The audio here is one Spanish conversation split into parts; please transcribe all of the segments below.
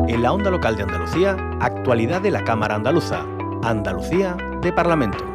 En la onda local de Andalucía, actualidad de la Cámara Andaluza. Andalucía de Parlamento.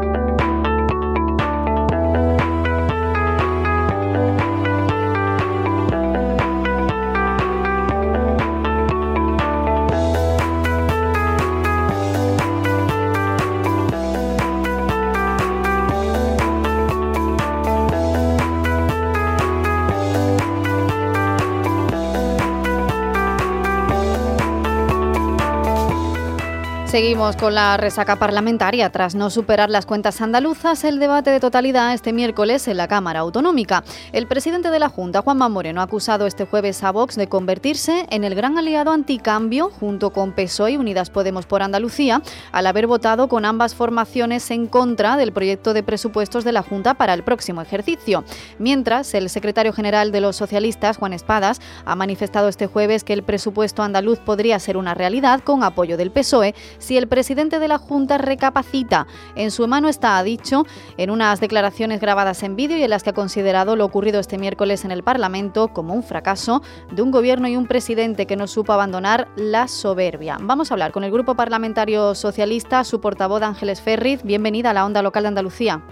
Seguimos con la resaca parlamentaria. Tras no superar las cuentas andaluzas, el debate de totalidad este miércoles en la Cámara Autonómica. El presidente de la Junta, Juanma Moreno, ha acusado este jueves a Vox de convertirse en el gran aliado anticambio junto con PSOE y Unidas Podemos por Andalucía, al haber votado con ambas formaciones en contra del proyecto de presupuestos de la Junta para el próximo ejercicio. Mientras, el secretario general de los socialistas, Juan Espadas, ha manifestado este jueves que el presupuesto andaluz podría ser una realidad con apoyo del PSOE si el presidente de la Junta recapacita. En su mano está, ha dicho, en unas declaraciones grabadas en vídeo y en las que ha considerado lo ocurrido este miércoles en el Parlamento como un fracaso de un gobierno y un presidente que no supo abandonar la soberbia. Vamos a hablar con el Grupo Parlamentario Socialista, su portavoz Ángeles Ferriz. Bienvenida a la Onda Local de Andalucía.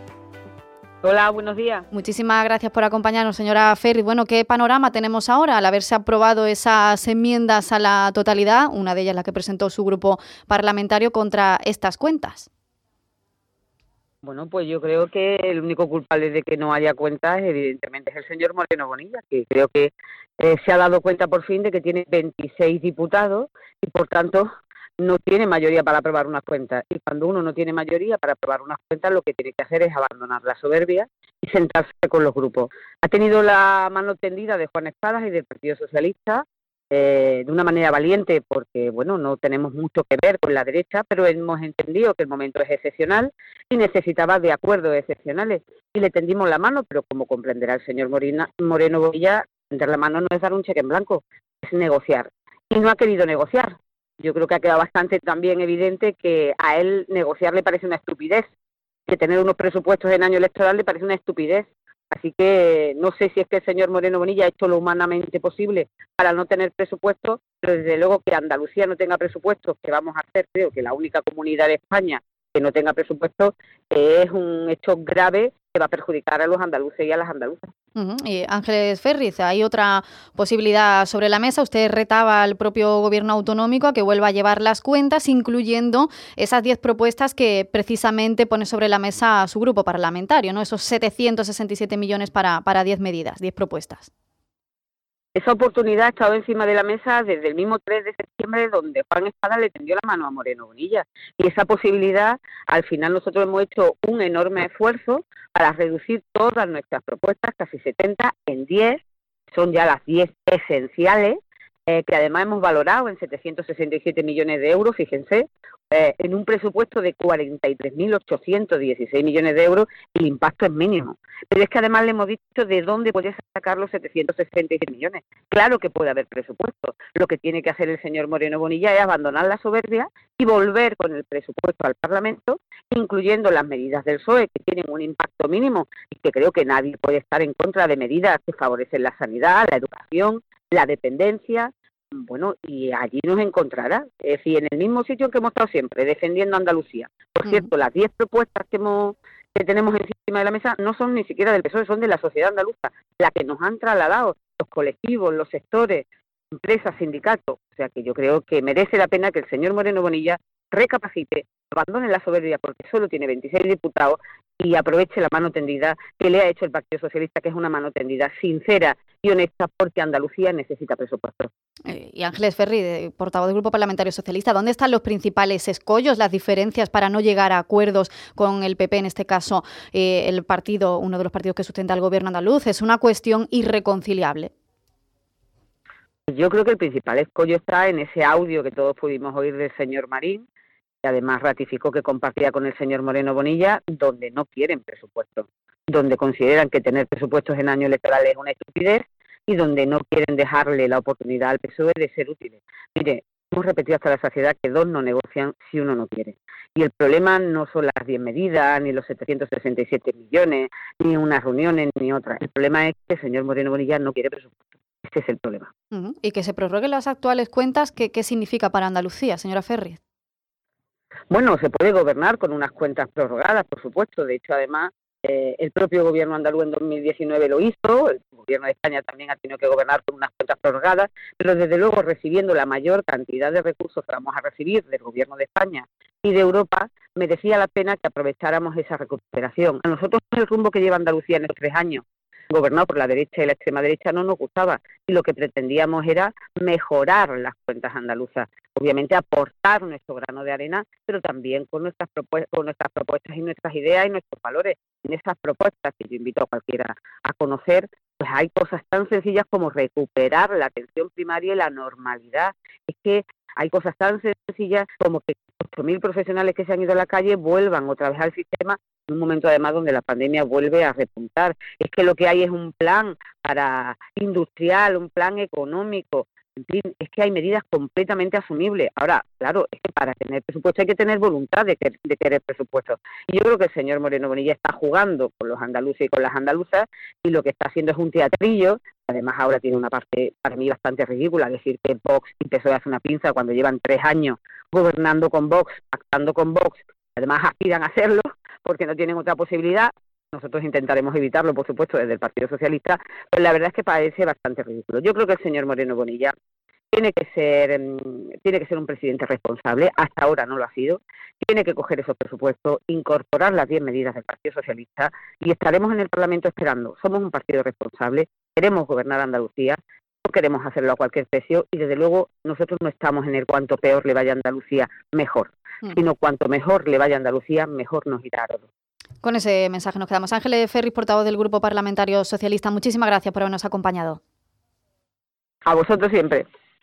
Hola, buenos días. Muchísimas gracias por acompañarnos, señora Ferriz. Bueno, ¿qué panorama tenemos ahora al haberse aprobado esas enmiendas a la totalidad, una de ellas la que presentó su grupo parlamentario, contra estas cuentas? Bueno, pues yo creo que el único culpable de que no haya cuentas, evidentemente, es el señor Moreno Bonilla, que creo que se ha dado cuenta por fin de que tiene 26 diputados y, por tanto, no tiene mayoría para aprobar unas cuentas. Y cuando uno no tiene mayoría para aprobar unas cuentas, lo que tiene que hacer es abandonar la soberbia y sentarse con los grupos. Ha tenido la mano tendida de Juan Espadas y del Partido Socialista de una manera valiente, porque bueno, no tenemos mucho que ver con la derecha, pero hemos entendido que el momento es excepcional y necesitaba de acuerdos excepcionales. Y le tendimos la mano, pero como comprenderá el señor Moreno Bonilla, tender la mano no es dar un cheque en blanco, es negociar. Y no ha querido negociar. Yo creo que ha quedado bastante también evidente que a él negociar le parece una estupidez, que tener unos presupuestos en año electoral le parece una estupidez. Así que no sé si es que el señor Moreno Bonilla ha hecho lo humanamente posible para no tener presupuestos, pero desde luego que Andalucía no tenga presupuestos, que vamos a ser, creo que la única comunidad de España que no tenga presupuestos, es un hecho grave que va a perjudicar a los andaluces y a las andaluzas. Y Ángeles Ferriz, hay otra posibilidad sobre la mesa. Usted retaba al propio gobierno autonómico a que vuelva a llevar las cuentas, incluyendo esas 10 propuestas que precisamente pone sobre la mesa su grupo parlamentario, ¿no? Esos 767 millones para 10 medidas, 10 propuestas. Esa oportunidad ha estado encima de la mesa desde el mismo 3 de septiembre, donde Juan Espada le tendió la mano a Moreno Bonilla. Y esa posibilidad, al final nosotros hemos hecho un enorme esfuerzo para reducir todas nuestras propuestas, casi 70, en 10. Son ya las 10 esenciales, que además hemos valorado en 767 millones de euros, fíjense, en un presupuesto de 43.816 millones de euros, y el impacto es mínimo. Pero es que además le hemos dicho de dónde puede sacar los 767 millones. Claro que puede haber presupuesto. Lo que tiene que hacer el señor Moreno Bonilla es abandonar la soberbia y volver con el presupuesto al Parlamento, incluyendo las medidas del PSOE, que tienen un impacto mínimo y que creo que nadie puede estar en contra de medidas que favorecen la sanidad, la educación, la dependencia. Bueno, y allí nos encontrará, es decir, en el mismo sitio que hemos estado siempre, defendiendo Andalucía. Por cierto, las 10 propuestas que tenemos encima de la mesa no son ni siquiera del PSOE, son de la sociedad andaluza, la que nos han trasladado los colectivos, los sectores, empresas, sindicatos. O sea que yo creo que merece la pena que el señor Moreno Bonilla recapacite, abandone la soberbia porque solo tiene 26 diputados y aproveche la mano tendida que le ha hecho el Partido Socialista, que es una mano tendida sincera y honesta, porque Andalucía necesita presupuestos. Y Ángeles Ferriz, portavoz del Grupo Parlamentario Socialista, ¿dónde están los principales escollos, las diferencias para no llegar a acuerdos con el PP, en este caso el partido, uno de los partidos que sustenta el gobierno andaluz? ¿Es una cuestión irreconciliable? Yo creo que el principal escollo está en ese audio que todos pudimos oír del señor Marín, que además ratificó que compartía con el señor Moreno Bonilla, donde no quieren presupuestos, donde consideran que tener presupuestos en año electoral es una estupidez y donde no quieren dejarle la oportunidad al PSOE de ser útiles. Mire, hemos repetido hasta la saciedad que dos no negocian si uno no quiere. Y el problema no son las 10 medidas, ni los 767 millones, ni unas reuniones, ni otras. El problema es que el señor Moreno Bonilla no quiere presupuesto. ese es el problema. Y que se prorroguen las actuales cuentas, ¿qué significa para Andalucía, señora Ferriz? Bueno, se puede gobernar con unas cuentas prorrogadas, por supuesto. De hecho, además, el propio gobierno andaluz en 2019 lo hizo, el gobierno de España también ha tenido que gobernar con unas cuentas prorrogadas, pero desde luego recibiendo la mayor cantidad de recursos que vamos a recibir del gobierno de España y de Europa, merecía la pena que aprovecháramos esa recuperación. A nosotros el rumbo que lleva Andalucía en estos 3 años, gobernado por la derecha y la extrema derecha, no nos gustaba, y lo que pretendíamos era mejorar las cuentas andaluzas, obviamente aportar nuestro grano de arena, pero también con nuestras propuestas y nuestras ideas y nuestros valores. En esas propuestas, que yo invito a cualquiera a conocer, pues hay cosas tan sencillas como recuperar la atención primaria y la normalidad. Es que hay cosas tan sencillas como que 8.000 profesionales que se han ido a la calle vuelvan otra vez al sistema, en un momento además donde la pandemia vuelve a repuntar. Es que lo que hay es un plan para industrial, un plan económico, en fin, es que hay medidas completamente asumibles. Ahora, claro, es que para tener presupuesto hay que tener voluntad de querer presupuesto. Y yo creo que el señor Moreno Bonilla está jugando con los andaluces y con las andaluzas, y lo que está haciendo es un teatrillo. Además, ahora tiene una parte para mí bastante ridícula, decir que Vox empezó a hacer una pinza cuando llevan 3 años gobernando con Vox, pactando con Vox. Además, aspiran a hacerlo porque no tienen otra posibilidad. Nosotros intentaremos evitarlo, por supuesto, desde el Partido Socialista, pero la verdad es que parece bastante ridículo. Yo creo que el señor Moreno Bonilla tiene que ser un presidente responsable. Hasta ahora no lo ha sido. Tiene que coger esos presupuestos, incorporar las 10 medidas del Partido Socialista, y estaremos en el Parlamento esperando. Somos un partido responsable, queremos gobernar Andalucía, no queremos hacerlo a cualquier precio, y desde luego nosotros no estamos en el cuanto peor le vaya a Andalucía, mejor, sino cuanto mejor le vaya a Andalucía, mejor nos irá a todos. Con ese mensaje nos quedamos. Ángeles Ferriz, portavoz del Grupo Parlamentario Socialista, muchísimas gracias por habernos acompañado. A vosotros siempre.